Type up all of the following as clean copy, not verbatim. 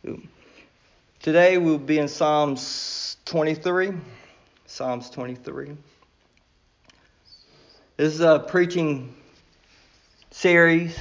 Today we'll be in Psalms 23. Psalms 23. This is a preaching series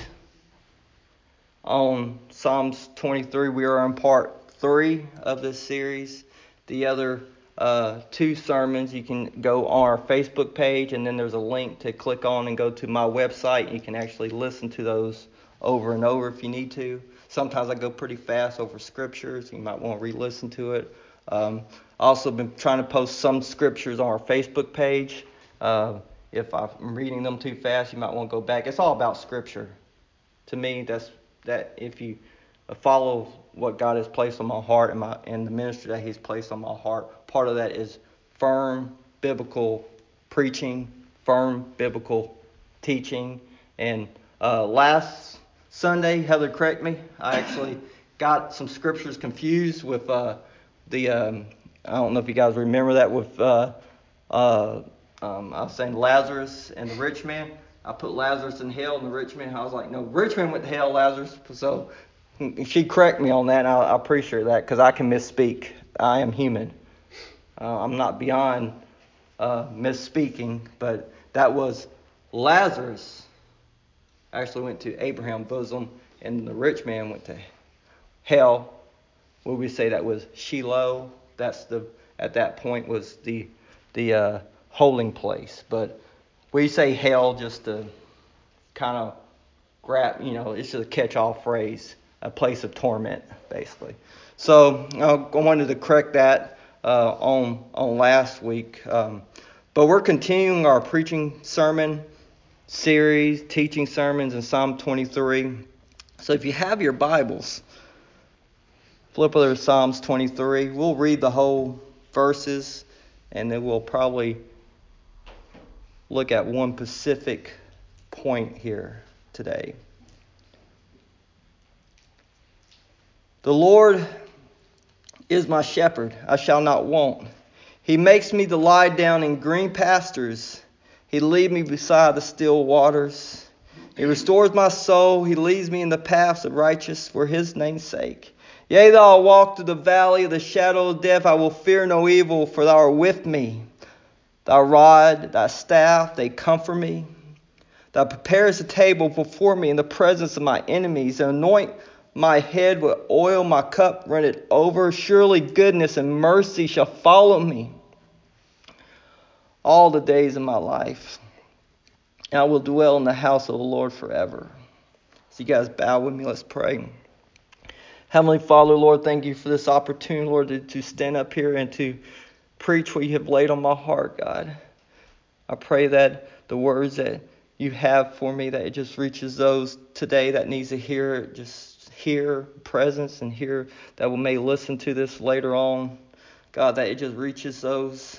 on Psalms 23. We are in part 3 of this series. The other two sermons, you can go on our Facebook page, and then there's a link to click on and go to my website. You can actually listen to those over and over if you need to. Sometimes I go pretty fast over scriptures. You might want to re-listen to it. Also been trying to post some scriptures on our Facebook page. If I'm reading them too fast, you might want to go back. It's all about scripture. To me, that if you follow what God has placed on my heart and the ministry that He's placed on my heart, part of that is firm biblical preaching, firm biblical teaching. And last Sunday, Heather, correct me, I actually got some scriptures confused with I don't know if you guys remember that with I was saying Lazarus and the rich man. I put Lazarus in hell and the rich man. I was like, no, rich man went to hell, Lazarus. So she corrected me on that, and I appreciate that because I can misspeak. I am human. I'm not beyond misspeaking, but that was Lazarus actually went to Abraham's bosom, and the rich man went to hell. Would we say that was Shiloh? At that point was the holding place. But we say hell just to kind of grab, it's just a catch-all phrase, a place of torment, basically. So I wanted to correct that on last week. But we're continuing our preaching sermon series, teaching sermons in Psalm 23. So if you have your Bibles, flip over to Psalms 23. We'll read the whole verses, and then we'll probably look at one specific point here today. The Lord is my shepherd, I shall not want. He makes me to lie down in green pastures. He leads me beside the still waters. He restores my soul. He leads me in the paths of righteousness for His name's sake. Yea, though I walk through the valley of the shadow of death, I will fear no evil, for Thou art with me. Thy rod, Thy staff, they comfort me. Thou preparest a table before me in the presence of my enemies. Thou anoint my head with oil, my cup runneth over. Surely goodness and mercy shall follow me all the days of my life. And I will dwell in the house of the Lord forever. So you guys bow with me. Let's pray. Heavenly Father, Lord, thank You for this opportunity, Lord, to stand up here and to preach what You have laid on my heart, God. I pray that the words that You have for me, that it just reaches those today that needs to hear it, just hear presence and hear that we may listen to this later on. God, that it just reaches those.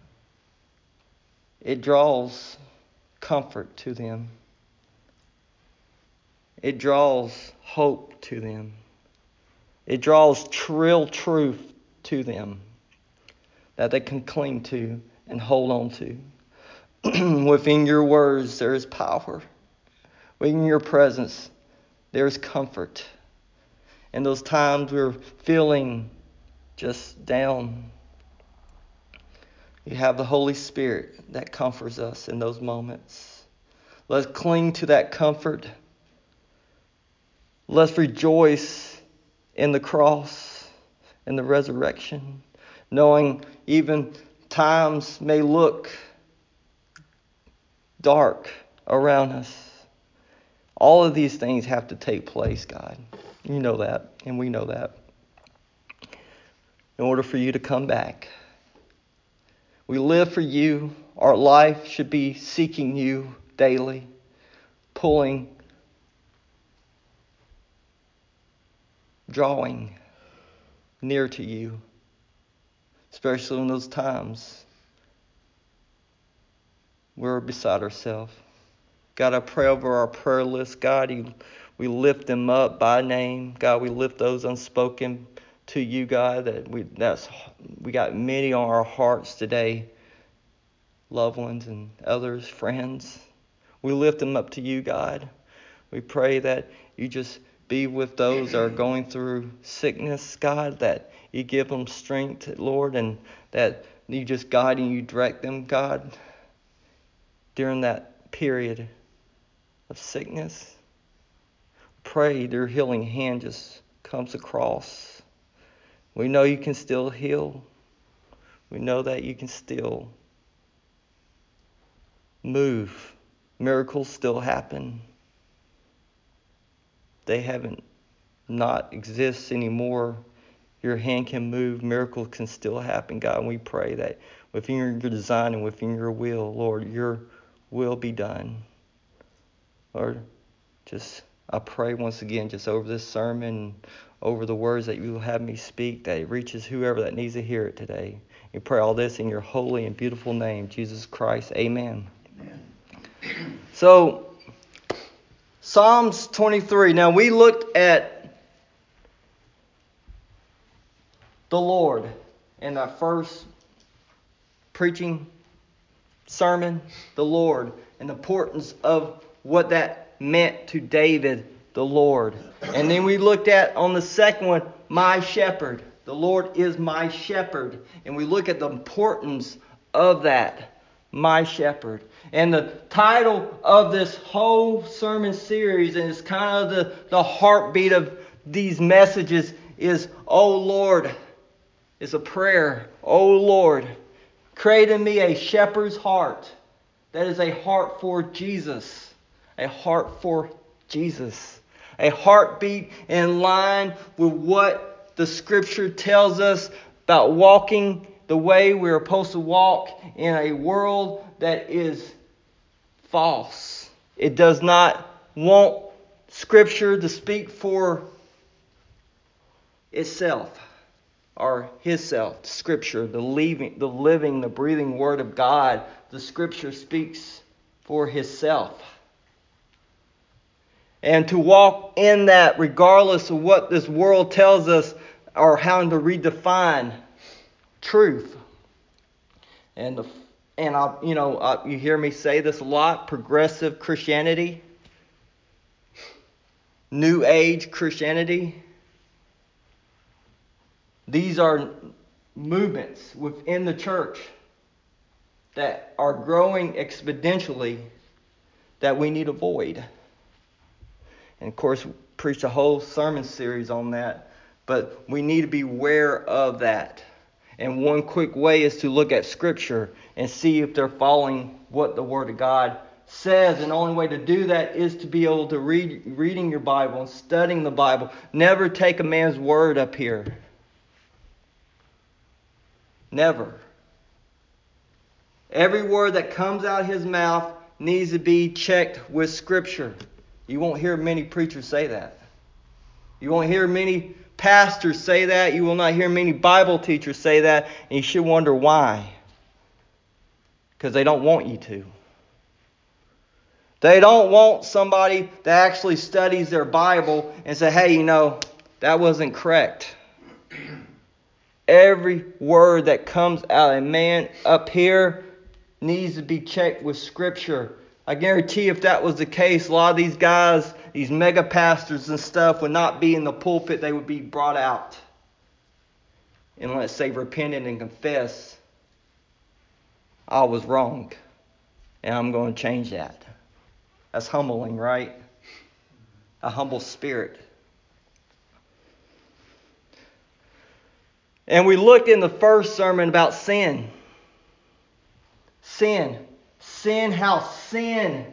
It draws comfort to them. It draws hope to them. It draws real truth to them that they can cling to and hold on to. Within Your words, there is power. Within Your presence, there is comfort. In those times we're feeling just down, You have the Holy Spirit that comforts us in those moments. Let's cling to that comfort. Let's rejoice in the cross and the resurrection, knowing even times may look dark around us. All of these things have to take place, God. You know that, and we know that. In order for You to come back. We live for You. Our life should be seeking You daily, drawing near to You, especially in those times we're beside ourselves. God, I pray over our prayer list. God, we lift them up by name. God, we lift those unspoken to You, God. We got many on our hearts today, loved ones and others, friends. We lift them up to You, God. We pray that You just be with those that are going through sickness, God, that you give them strength, Lord, and that you just guide and you direct them, God, during that period of sickness. Pray your healing hand just comes across. We know you can still heal. We know that you can still move. Miracles still happen. They haven't not exist anymore. Your hand can move. Miracles can still happen, God. And we pray that within your design and within your will, Lord, your will be done. Lord, I pray once again just over this sermon, over the words that you will have me speak, that it reaches whoever that needs to hear it today. We pray all this in your holy and beautiful name, Jesus Christ. Amen. Amen. So, Psalms 23. Now, we looked at the Lord in that first preaching sermon, the Lord, and the importance of what that meant to David, the Lord. And then we looked at on the second one, my shepherd. The Lord is my shepherd. And we look at the importance of that, my shepherd. And the title of this whole sermon series, and it's kind of the heartbeat of these messages, is, Oh Lord. It's a prayer. Oh Lord, create in me a shepherd's heart. That is a heart for Jesus. A heart for Jesus. A heartbeat in line with what the Scripture tells us about walking the way we're supposed to walk in a world that is false. It does not want Scripture to speak for itself. Or Himself, Scripture, the living, the breathing Word of God. The Scripture speaks for Himself. And to walk in that regardless of what this world tells us or how to redefine truth. And you hear me say this a lot, progressive Christianity, New Age Christianity. These are movements within the church that are growing exponentially that we need to avoid. And of course, we preached a whole sermon series on that. But we need to be aware of that. And one quick way is to look at Scripture and see if they're following what the Word of God says. And the only way to do that is to be able to reading your Bible and studying the Bible. Never take a man's word up here. Never. Every word that comes out of his mouth needs to be checked with Scripture. You won't hear many preachers say that. You won't hear many pastors say that. You will not hear many Bible teachers say that. And you should wonder why. Because they don't want you to. They don't want somebody that actually studies their Bible and say, hey, that wasn't correct. Every word that comes out of a man up here needs to be checked with Scripture. I guarantee if that was the case, a lot of these guys, these mega pastors and stuff, would not be in the pulpit. They would be brought out. And let's say repented and confess, I was wrong. And I'm going to change that. That's humbling, right? A humble spirit. And we looked in the first sermon about sin. How sin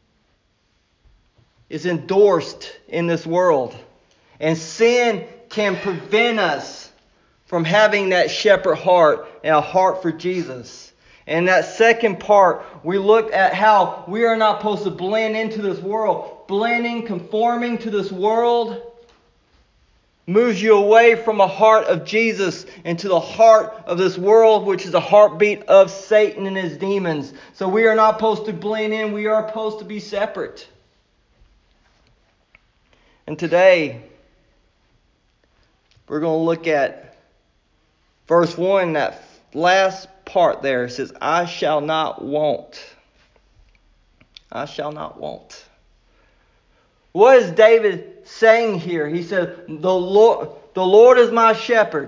is endorsed in this world. And sin can prevent us from having that shepherd heart and a heart for Jesus. And that second part, we looked at how we are not supposed to blend into this world. Blending, conforming to this world moves you away from a heart of Jesus into the heart of this world, which is the heartbeat of Satan and his demons. So we are not supposed to blend in. We are supposed to be separate. And today, we're going to look at verse 1, that last part there. It says, I shall not want. I shall not want. What is David saying here? He said, the Lord is my shepherd.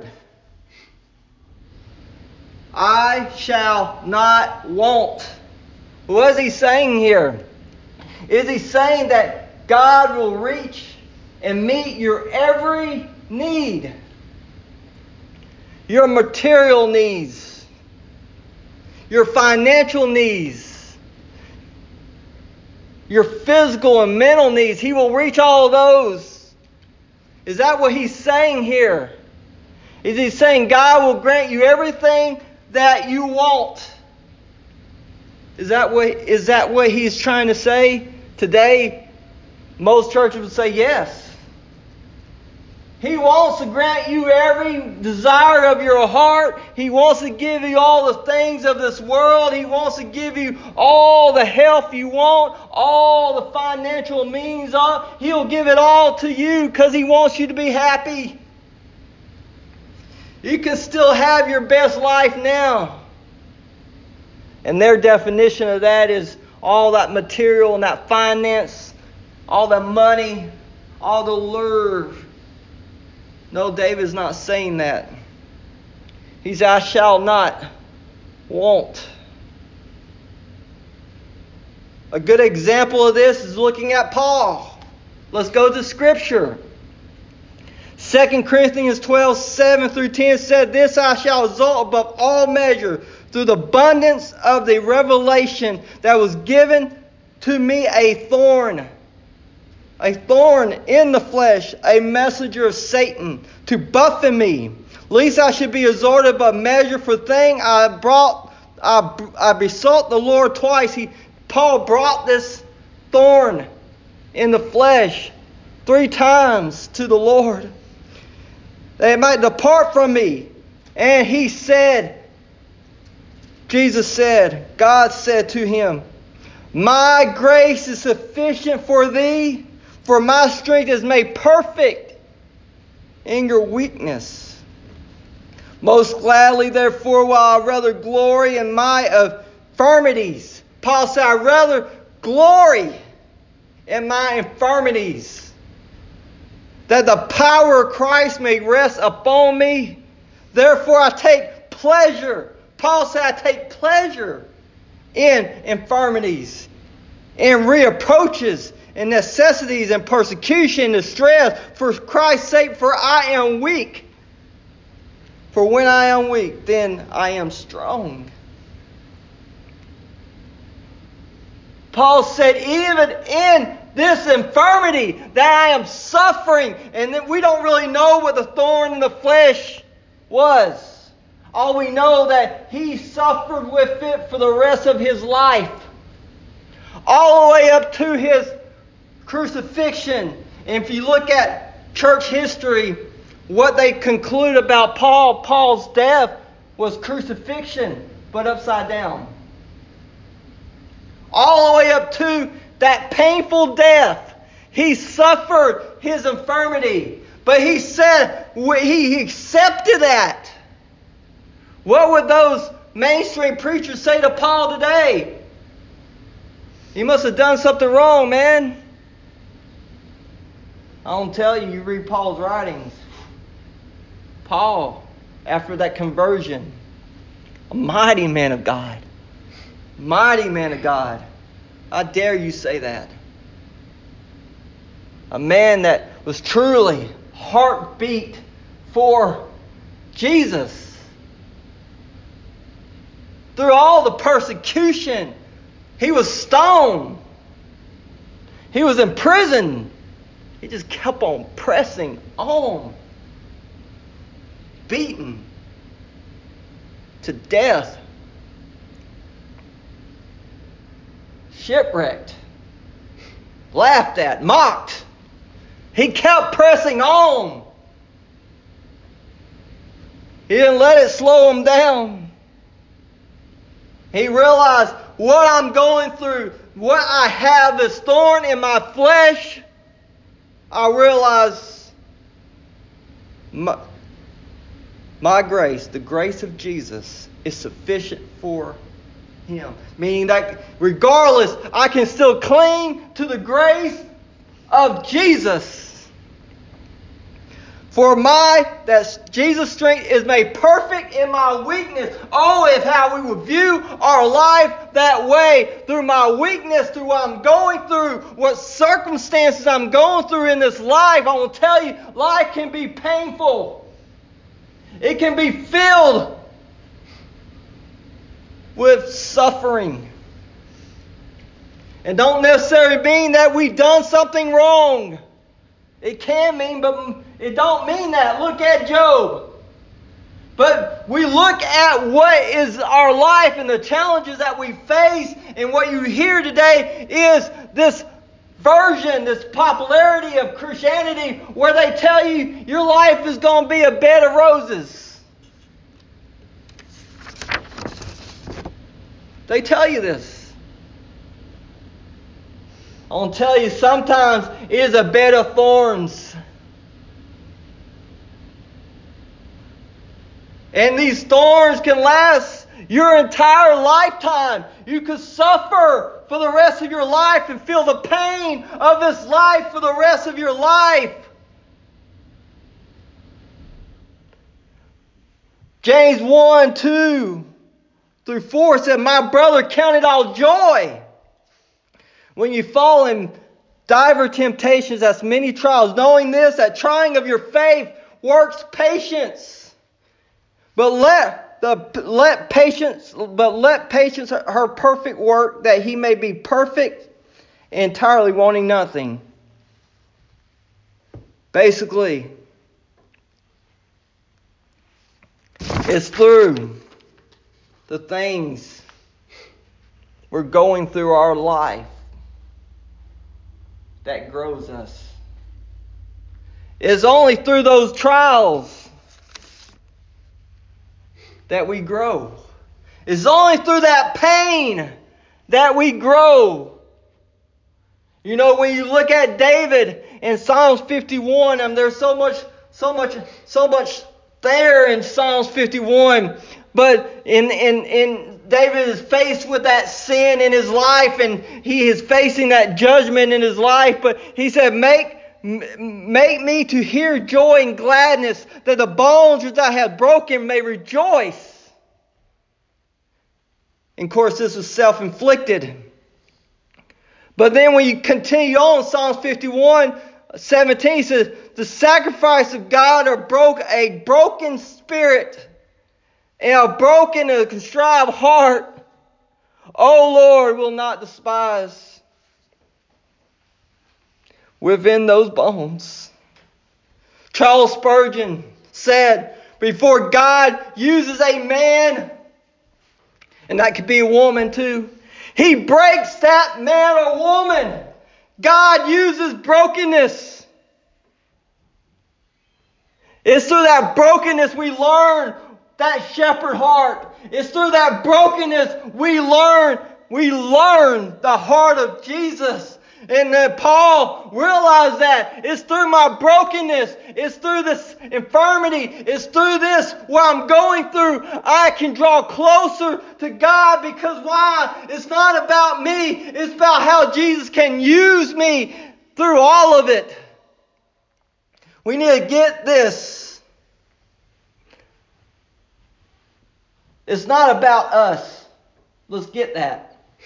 I shall not want. What is he saying here? Is he saying that God will reach and meet your every need? Your material needs, your financial needs, your physical and mental needs. He will reach all of those. Is that what he's saying here? Is he saying God will grant you everything that you want? Is that what he's trying to say? Today, most churches would say yes. He wants to grant you every desire of your heart. He wants to give you all the things of this world. He wants to give you all the health you want, all the financial means. He'll give it all to you because He wants you to be happy. You can still have your best life now. And their definition of that is all that material and that finance, all the money, all the lure. No, David's not saying that. He said, I shall not want. A good example of this is looking at Paul. Let's go to Scripture. 2 Corinthians 12:7-10 said, This I shall exalt above all measure through the abundance of the revelation that was given to me a thorn in the flesh, a messenger of Satan, to buffet me, lest I should be exalted above measure. For thing I besought the Lord twice. Paul brought this thorn in the flesh 3 times to the Lord, that it might depart from me. And he said, God said to him, My grace is sufficient for thee, for my strength is made perfect in your weakness. Most gladly, therefore, will I rather glory in my infirmities. Paul said, I rather glory in my infirmities, that the power of Christ may rest upon me. Therefore, I take pleasure. Paul said, I take pleasure in infirmities, in reproaches, in necessities, and persecution, distress, for Christ's sake, for I am weak. For when I am weak, then I am strong. Paul said, even in this infirmity that I am suffering, and that we don't really know what the thorn in the flesh was. All we know that he suffered with it for the rest of his life. All the way up to his crucifixion. And if you look at church history, what they conclude about Paul's death was crucifixion, but upside down. All the way up to that painful death. He suffered his infirmity. But he said, he accepted that. What would those mainstream preachers say to Paul today? You must have done something wrong, man. I don't tell you, you read Paul's writings. Paul, after that conversion, a mighty man of God. Mighty man of God. I dare you say that. A man that was truly heartbeat for Jesus. Through all the persecution, he was stoned. He was in prison. He just kept on pressing on. Beaten to death. Shipwrecked. Laughed at. Mocked. He kept pressing on. He didn't let it slow him down. He realized what I'm going through, what I have, this thorn in my flesh. I realize my grace, the grace of Jesus, is sufficient for him. Meaning that regardless, I can still cling to the grace of Jesus. That Jesus' strength is made perfect in my weakness. Oh, if how we would view our life that way, through my weakness, through what I'm going through, what circumstances I'm going through in this life. I will tell you, life can be painful. It can be filled with suffering. And don't necessarily mean that we've done something wrong. It can mean, but it don't mean that. Look at Job. But we look at what is our life and the challenges that we face, and what you hear today is this version, this popularity of Christianity where they tell you your life is going to be a bed of roses. They tell you this. I want to tell you, sometimes it is a bed of thorns. And these thorns can last your entire lifetime. You could suffer for the rest of your life and feel the pain of this life for the rest of your life. James 1:2-4 said, "My brother, count it all joy when you fall in divers temptations, as many trials, knowing this, that trying of your faith works patience. But let patience her perfect work, that he may be perfect, entirely wanting nothing." Basically, it's through the things we're going through our life that grows us. It's only through those trials that we grow. It's only through that pain that we grow. You know, when you look at David in Psalms 51, and there's so much there in Psalms 51. But in David is faced with that sin in his life, and he is facing that judgment in his life. But he said, Make me to hear joy and gladness, that the bones which I have broken may rejoice. And of course, this is self-inflicted. But then when you continue on, Psalms 51:17 says, "The sacrifice of God are a broken spirit, and a broken and a contrite heart, O Lord, will not despise." Within those bones, Charles Spurgeon said, before God uses a man, and that could be a woman too, He breaks that man or woman. God uses brokenness. It's through that brokenness we learn that shepherd heart. It's through that brokenness we learn the heart of Jesus. And Paul realized that it's through my brokenness, it's through this infirmity, it's through this what I'm going through, I can draw closer to God. Because why? It's not about me, it's about how Jesus can use me through all of it. We need to get this. It's not about us. Let's get that.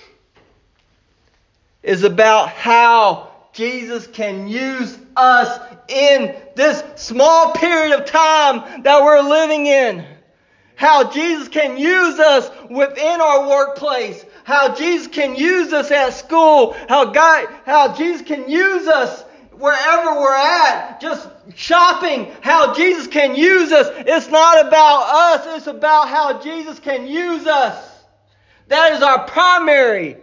Is about how Jesus can use us in this small period of time that we're living in. How Jesus can use us within our workplace. How Jesus can use us at school. How Jesus can use us wherever we're at. Just shopping. How Jesus can use us. It's not about us. It's about how Jesus can use us. That is our primary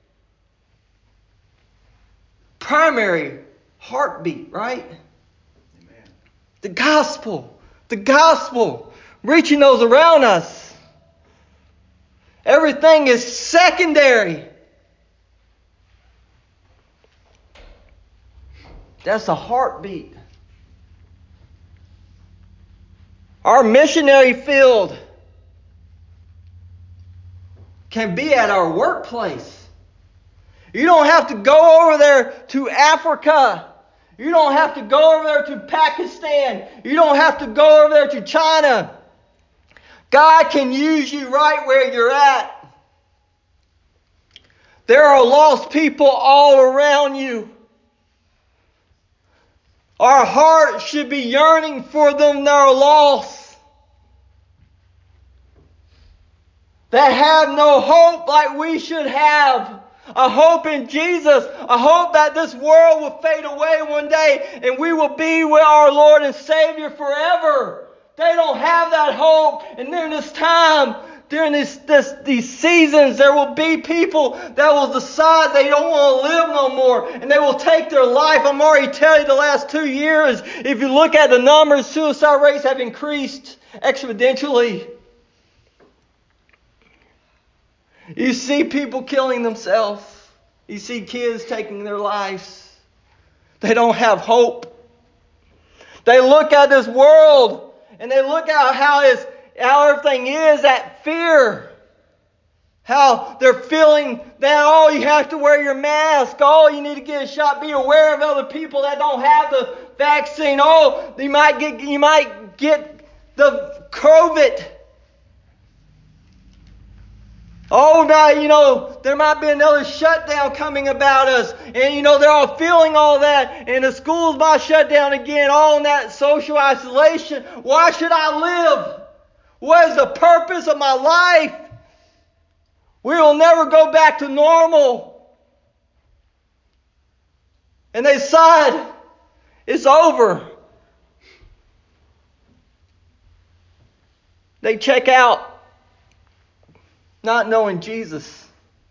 heartbeat, right? Amen. The gospel, reaching those around us. Everything is secondary. That's a heartbeat. Our missionary field can be at our workplace. You don't have to go over there to Africa. You don't have to go over there to Pakistan. You don't have to go over there to China. God can use you right where you're at. There are lost people all around you. Our heart should be yearning for them that are lost, that have no hope like we should have. A hope in Jesus. A hope that this world will fade away one day and we will be with our Lord and Savior forever. They don't have that hope. And during this time, during these seasons, there will be people that will decide they don't want to live no more. And they will take their life. I'm already telling you the last 2 years, if you look at the numbers, suicide rates have increased exponentially. You see people killing themselves. You see kids taking their lives. They don't have hope. They look at this world and they look at how everything is, that fear. How they're feeling that, oh, you have to wear your mask. Oh, you need to get a shot. Be aware of other people that don't have the vaccine. Oh, you might get the COVID. Oh, now, there might be another shutdown coming about us. And, they're all feeling all that. And the schools might shut down again. All in that social isolation. Why should I live? What is the purpose of my life? We will never go back to normal. And they decide it's over. They check out. Not knowing Jesus.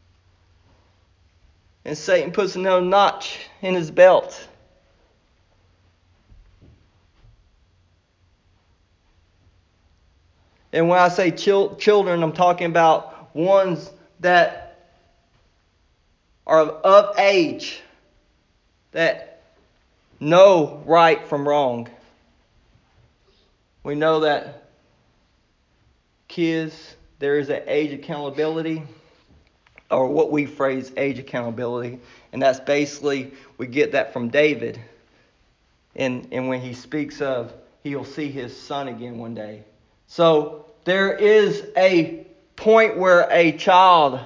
And Satan puts another notch in his belt. And when I say children, I'm talking about ones that are of age, that know right from wrong. We know that kids, there is an age accountability, or what we phrase age accountability. And that's basically, we get that from David. And when he speaks of, he'll see his son again one day. So there is a point where a child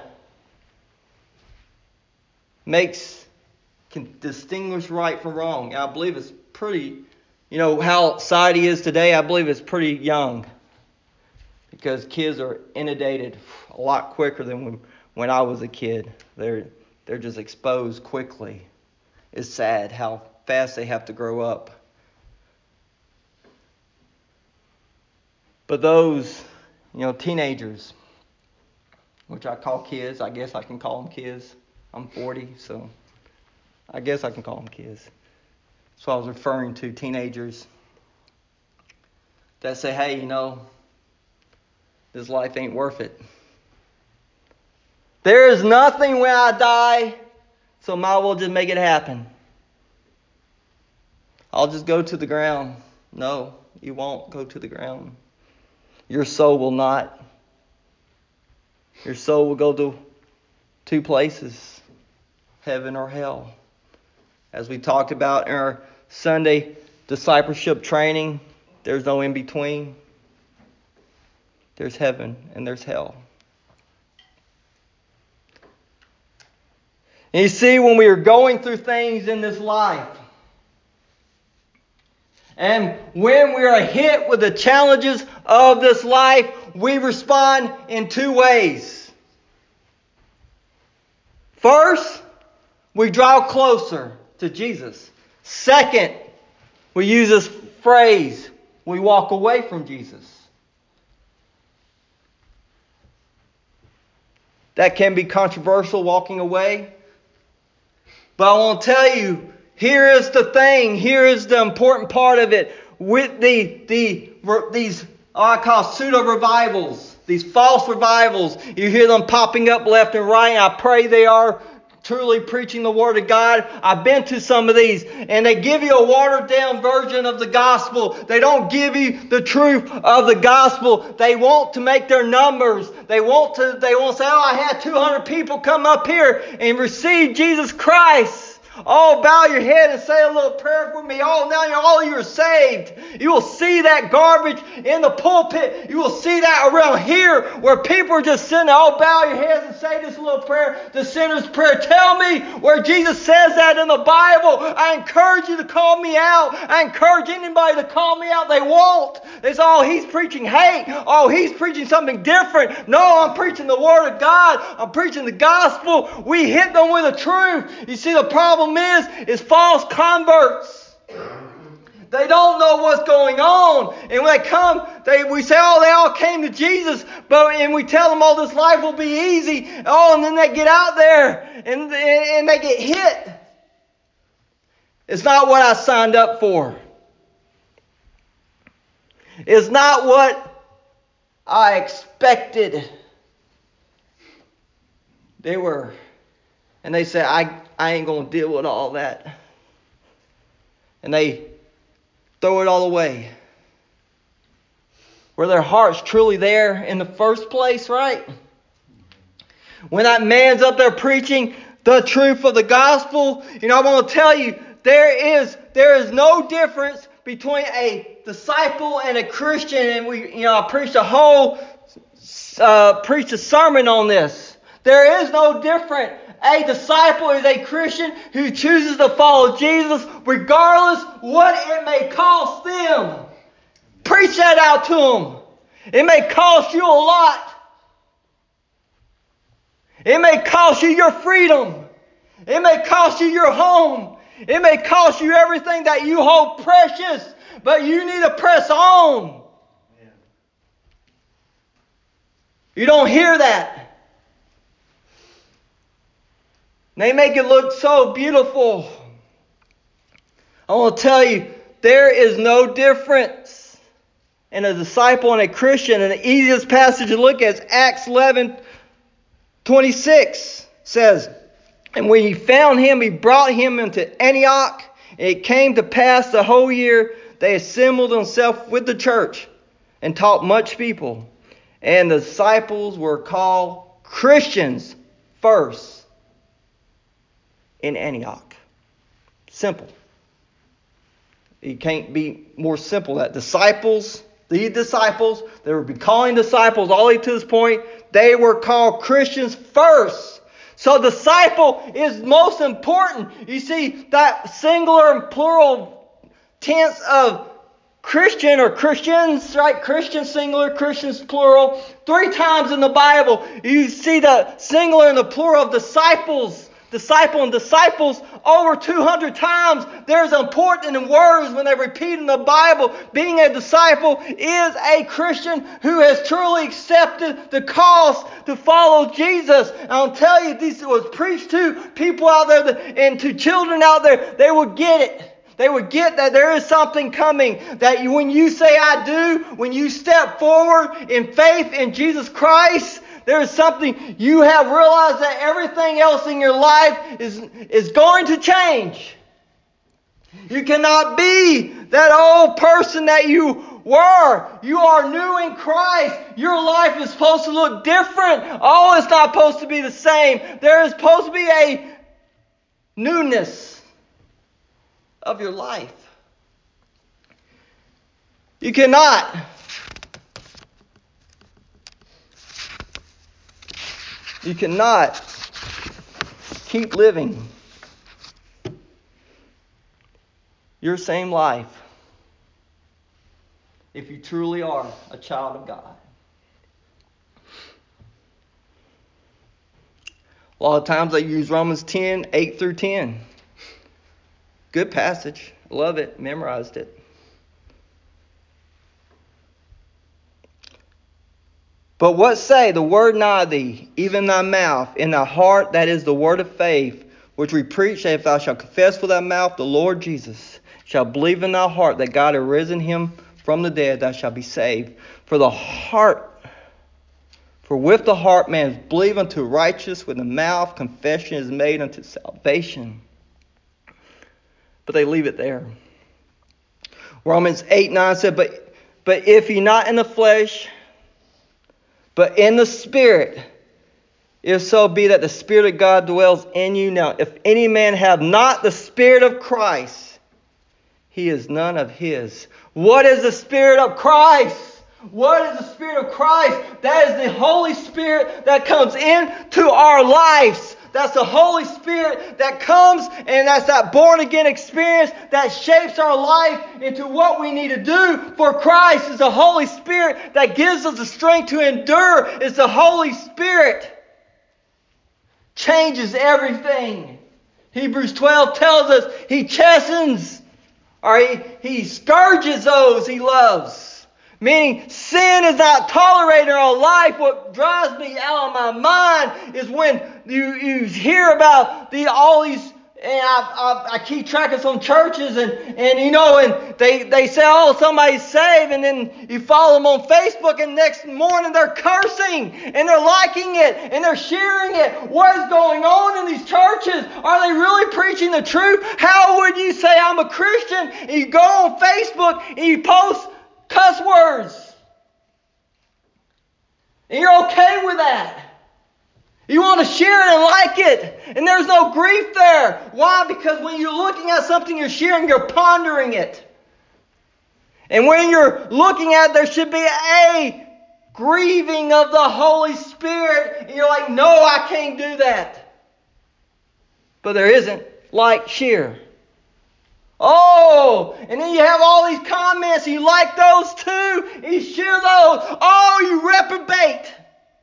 can distinguish right from wrong. I believe it's pretty, how society is today, I believe it's pretty young. Because kids are inundated a lot quicker than when I was a kid. They're just exposed quickly. It's sad how fast they have to grow up. But those, teenagers, which I call kids, I guess I can call them kids. I'm 40, so I guess I can call them kids. So I was referring to teenagers that say, hey, this life ain't worth it. There is nothing when I die, so might as well just make it happen. I'll just go to the ground. No, you won't go to the ground. Your soul will not. Your soul will go to 2 places, heaven or hell. As we talked about in our Sunday discipleship training, there's no in between. There's heaven and there's hell. And you see, when we are going through things in this life, and when we are hit with the challenges of this life, we respond in 2 ways. First, we draw closer to Jesus. Second, we use this phrase, we walk away from Jesus. That can be controversial, walking away. But I want to tell you, here is the thing. Here is the important part of it. With these I call pseudo revivals, these false revivals, you hear them popping up left and right. I pray they are truly preaching the Word of God. I've been to some of these, and they give you a watered down version of the gospel. They don't give you the truth of the gospel. They want to make their numbers. They want to say, oh, I had 200 people come up here and receive Jesus Christ. Oh, bow your head and say a little prayer for me. Oh, now all you're saved. You will see that garbage in the pulpit. You will see that around here where people are just sitting there. Oh, bow your heads and say this little prayer, the sinner's prayer. Tell me where Jesus says that in the Bible. I encourage you to call me out. I encourage anybody to call me out. They won't. They say, oh, he's preaching hate. Oh, he's preaching something different. No, I'm preaching the Word of God. I'm preaching the gospel. We hit them with the truth. You see, the problem is false converts. They don't know what's going on. And when they come, we say, oh, they all came to Jesus. And we tell them, oh, this life will be easy. Oh, and then they get out there and they get hit. It's not what I signed up for. It's not what I expected. And they say, I ain't going to deal with all that. And they throw it all away. Were their hearts truly there in the first place, right? When that man's up there preaching the truth of the gospel, I want to tell you, there is no difference between a disciple and a Christian. And I preached a sermon on this. There is no difference. A disciple is a Christian who chooses to follow Jesus regardless what it may cost them. Preach that out to them. It may cost you a lot. It may cost you your freedom. It may cost you your home. It may cost you everything that you hold precious. But you need to press on. You don't hear that. They make it look so beautiful. I want to tell you, there is no difference in a disciple and a Christian. And the easiest passage to look at is Acts 11:26 says, and when he found him, he brought him into Antioch. And it came to pass the whole year they assembled themselves with the church and taught much people. And the disciples were called Christians first in Antioch. Simple. It can't be more simple. That the disciples, they were calling disciples all the way to this point. They were called Christians first. So disciple is most important. You see that singular and plural tense of Christian or Christians, right? Christian singular, Christians plural. 3 times in the Bible, you see the singular and the plural of disciples. Disciple and disciples over 200 times. There's important in words when they repeat in the Bible. Being a disciple is a Christian who has truly accepted the cost to follow Jesus. And I'll tell you, this was preached to people out there and to children out there. They would get it. They would get that there is something coming. That when you say I do, when you step forward in faith in Jesus Christ, there is something you have realized that everything else in your life is going to change. You cannot be that old person that you were. You are new in Christ. Your life is supposed to look different. Oh, it's not supposed to be the same. There is supposed to be a newness of your life. You cannot keep living your same life if you truly are a child of God. A lot of times I use Romans 10:8-10. Good passage. Love it. Memorized it. But what say the word nigh thee, even thy mouth, in thy heart, that is the word of faith, which we preach, that if thou shalt confess with thy mouth the Lord Jesus, shalt believe in thy heart that God hath risen him from the dead, thou shalt be saved. For with the heart man is believed unto righteousness, with the mouth confession is made unto salvation. But they leave it there. Romans 8:9 said, But if ye not in the flesh, but in the Spirit, If so be that the Spirit of God dwells in you. Now, if any man have not the Spirit of Christ, he is none of his. What is the Spirit of Christ? What is the Spirit of Christ? That is the Holy Spirit that comes into our lives. That's the Holy Spirit that comes, and that's that born-again experience that shapes our life into what we need to do for Christ. It's the Holy Spirit that gives us the strength to endure. It's the Holy Spirit. Changes everything. Hebrews 12 tells us He chastens, or he scourges those He loves. Meaning sin is not tolerated in our life. What drives me out of my mind is when you hear about all these, and I keep track of some churches, and they say, oh, somebody's saved, and then you follow them on Facebook, and next morning they're cursing, and they're liking it, and they're sharing it. What is going on in these churches? Are they really preaching the truth? How would you say I'm a Christian, and you go on Facebook, and you post cuss words, and you're okay with that? You want to share it and like it, and there's no grief there. Why? Because when you're looking at something you're sharing, you're pondering it. And when you're looking at it, there should be a grieving of the Holy Spirit, and you're like, no, I can't do that. But there isn't. Like, share. Oh, and then you have all these comments, and you like those too, and you share those. Oh, you reprobate.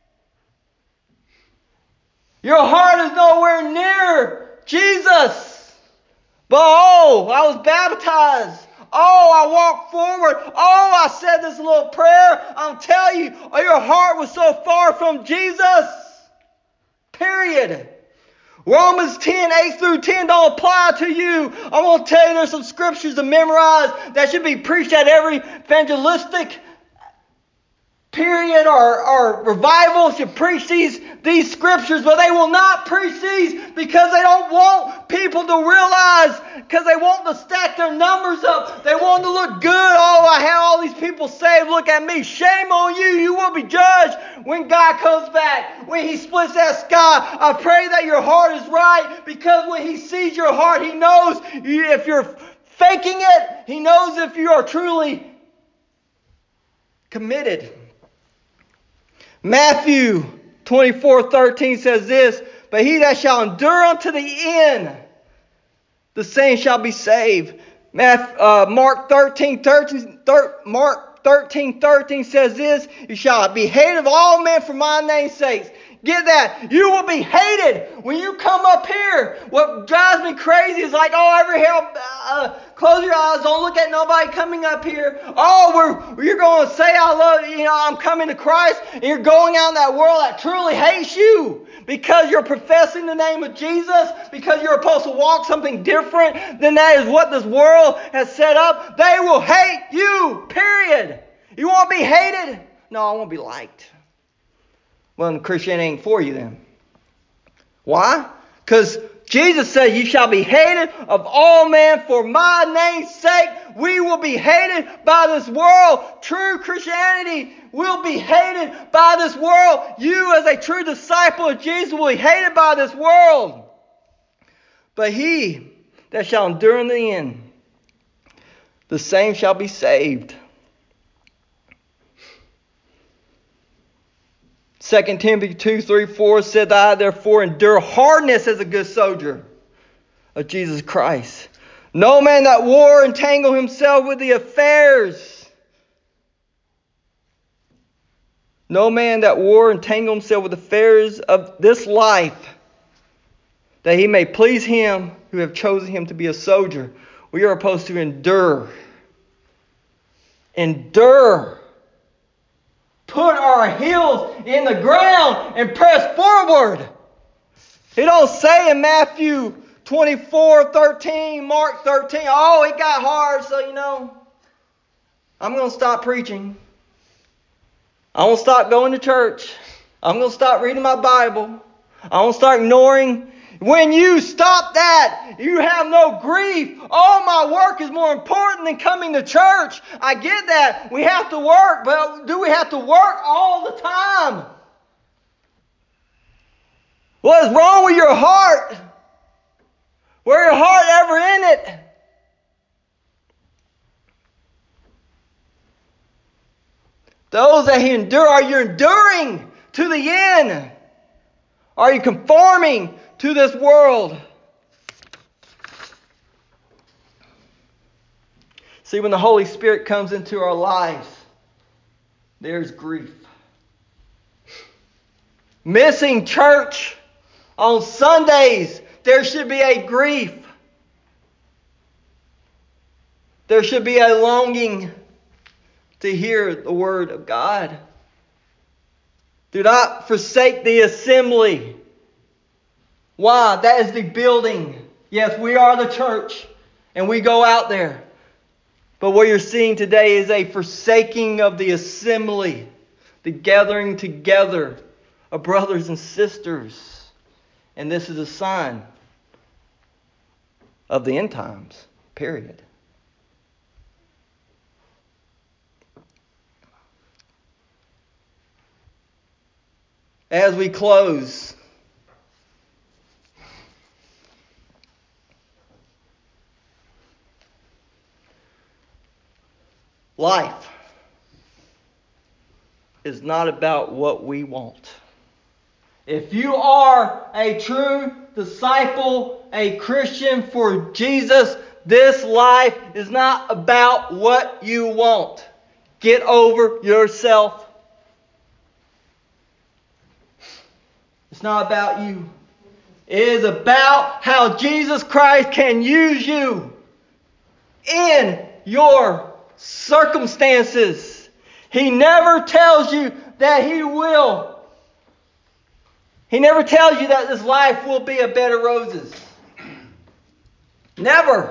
Your heart is nowhere near Jesus. But oh, I was baptized. Oh, I walked forward. Oh, I said this little prayer. I'm telling you, your heart was so far from Jesus. Period. Romans 10, 8 through 10 don't apply to you. I'm going to tell you there's some scriptures to memorize that should be preached at every evangelistic period or revival should preach these scriptures, but they will not preach these because they don't want people to realize, because they want to stack their numbers up. They want to look good. Oh, I have all these people saved. Look at me. Shame on you. You will be judged when God comes back, when He splits that sky. I pray that your heart is right, because when He sees your heart, He knows if you're faking it. He knows if you are truly committed. Matthew 24:13 says this, but he that shall endure unto the end, the same shall be saved. Mark 13:13 says this, you shall be hated of all men for my name's sake. Get that. You will be hated when you come up here. What drives me crazy is like, oh, every close your eyes. Don't look at nobody coming up here. Oh, you're going to say I love you. I'm coming to Christ. And you're going out in that world that truly hates you because you're professing the name of Jesus, because you're supposed to walk something different than that is what this world has set up. They will hate you, period. You want to be hated? No, I want to be liked. Well, Christianity ain't for you then. Why? Because Jesus said, you shall be hated of all men for my name's sake. We will be hated by this world. True Christianity will be hated by this world. You, as a true disciple of Jesus, will be hated by this world. But he that shall endure in the end, the same shall be saved. 2 Timothy 2:3-4 said, I therefore endure hardness as a good soldier of Jesus Christ. No man that war entangle himself with the affairs. No man that war entangle himself with the affairs of this life, that he may please him who have chosen him to be a soldier. We are supposed to endure. Endure. Put our heels in the ground and press forward. He don't say in Matthew 24:13, Mark 13, oh, it got hard, so I'm going to stop preaching. I'm going to stop going to church. I'm going to stop reading my Bible. I'm going to start ignoring. When you stop that, you have no grief. Oh, my work is more important than coming to church. I get that. We have to work, but do we have to work all the time? What is wrong with your heart? Were your heart ever in it? Those that endure, are you enduring to the end? Are you conforming to this world? See, when the Holy Spirit comes into our lives, there's grief. Missing church on Sundays, there should be a grief. There should be a longing to hear the Word of God. Do not forsake the assembly. Why? That is the building. Yes, we are the church, and we go out there. But what you're seeing today is a forsaking of the assembly, the gathering together of brothers and sisters. And this is a sign of the end times, period. As we close, life is not about what we want. If you are a true disciple, a Christian for Jesus, this life is not about what you want. Get over yourself. It's not about you. It is about how Jesus Christ can use you in your circumstances. He never tells you that He will. He never tells you that this life will be a bed of roses. Never.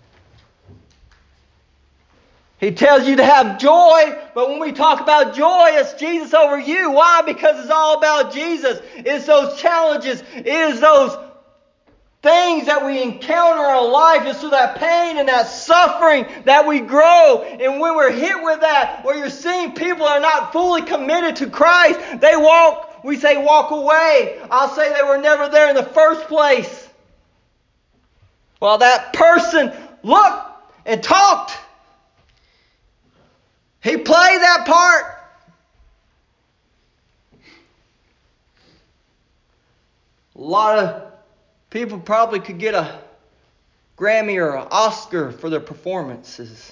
He tells you to have joy, but when we talk about joy, it's Jesus over you. Why? Because it's all about Jesus. It's those challenges. It is those things that we encounter in our life. It's through that pain and that suffering that we grow. And when we're hit with that, where you're seeing people are not fully committed to Christ, we say walk away. I'll say they were never there in the first place. While that person looked and talked. He played that part. A lot of people probably could get a Grammy or an Oscar for their performances.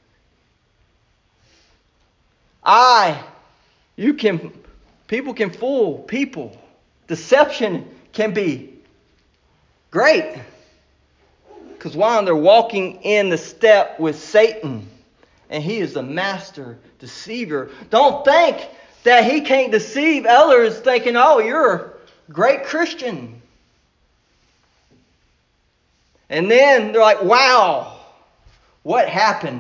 People can fool people. Deception can be great. Because one, they're walking in the step with Satan. And he is the master deceiver. Don't think that he can't deceive others thinking, oh, you're a great Christian. And then they're like, wow, what happened?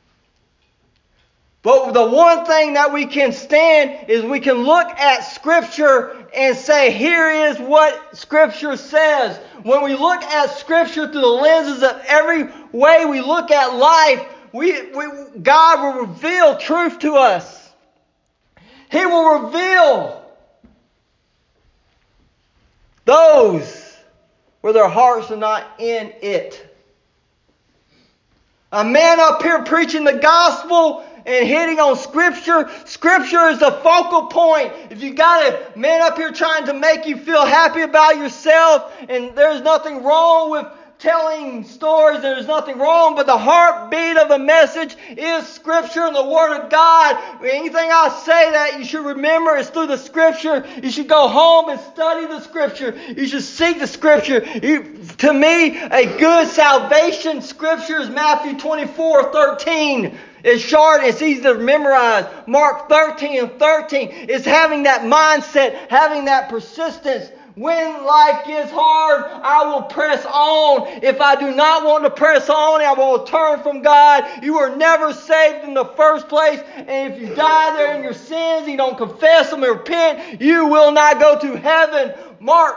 But the one thing that we can stand is we can look at Scripture and say, here is what Scripture says. When we look at Scripture through the lenses of every way we look at life, God will reveal truth to us. He will reveal those where their hearts are not in it. A man up here preaching the gospel and hitting on Scripture. Scripture is the focal point. If you got a man up here trying to make you feel happy about yourself, and there's nothing wrong with telling stories, there's nothing wrong, but the heartbeat of the message is Scripture and the Word of God. Anything I say that you should remember is through the Scripture. You should go home and study the Scripture. You should seek the Scripture. To me, a good salvation Scripture is Matthew 24:13. It's short, it's easy to memorize. Mark 13:13 is having that mindset, having that persistence. When life gets hard, I will press on. If I do not want to press on, I will turn from God. You were never saved in the first place. And if you die there in your sins, you don't confess them and repent, you will not go to heaven. Mark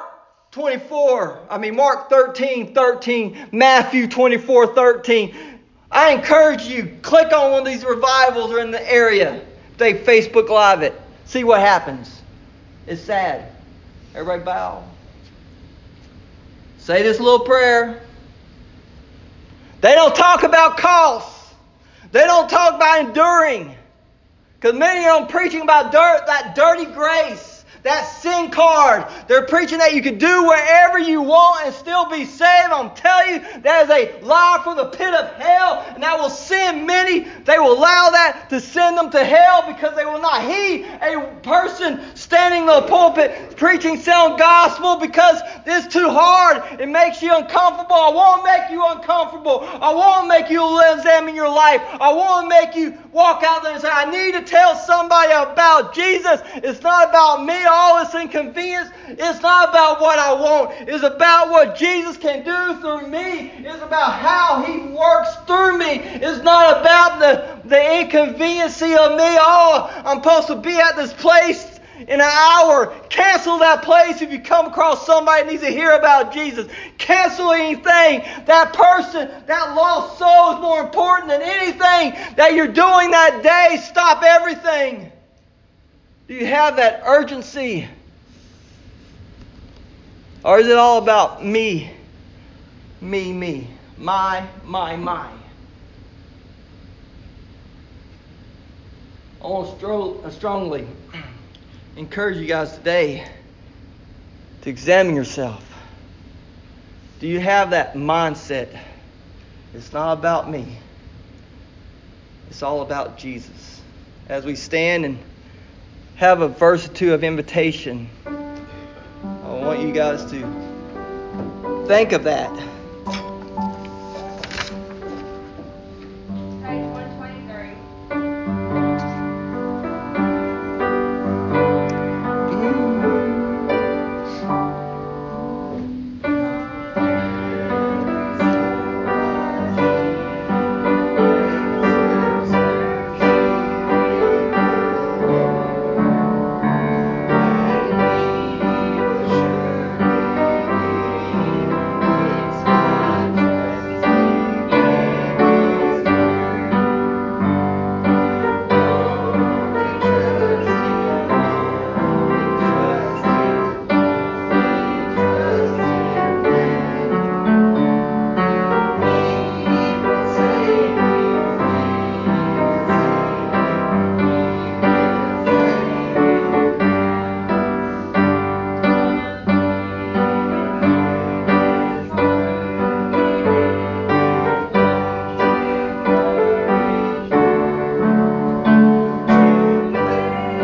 13:13, Matthew 24:13. I encourage you, click on one of these revivals or in the area. They Facebook Live it. See what happens. It's sad. Everybody bow. Say this little prayer. They don't talk about costs. They don't talk about enduring. Because many of them preaching about that dirty grace. That sin card. They're preaching that you can do wherever you want and still be saved. I'm telling you, that is a lie from the pit of hell. And that will send many. They will allow that to send them to hell because they will not heed a person standing in the pulpit preaching sound gospel because it's too hard. It makes you uncomfortable. I want to make you uncomfortable. I want to make you examine your life. I want to make you walk out there and say, I need to tell somebody about Jesus. It's not about me. All this inconvenience. It's not about what I want. It's about what Jesus can do through me. It's about how He works through me. It's not about the inconveniency of me. Oh, I'm supposed to be at this place in an hour. Cancel that place if you come across somebody that needs to hear about Jesus. Cancel anything. That person, that lost soul is more important than anything that you're doing that day. Stop everything. Do you have that urgency? Or is it all about me? Me. My. I want to strongly encourage you guys today to examine yourself. Do you have that mindset? It's not about me. It's all about Jesus. As we stand and have a verse or two of invitation, I want you guys to think of that.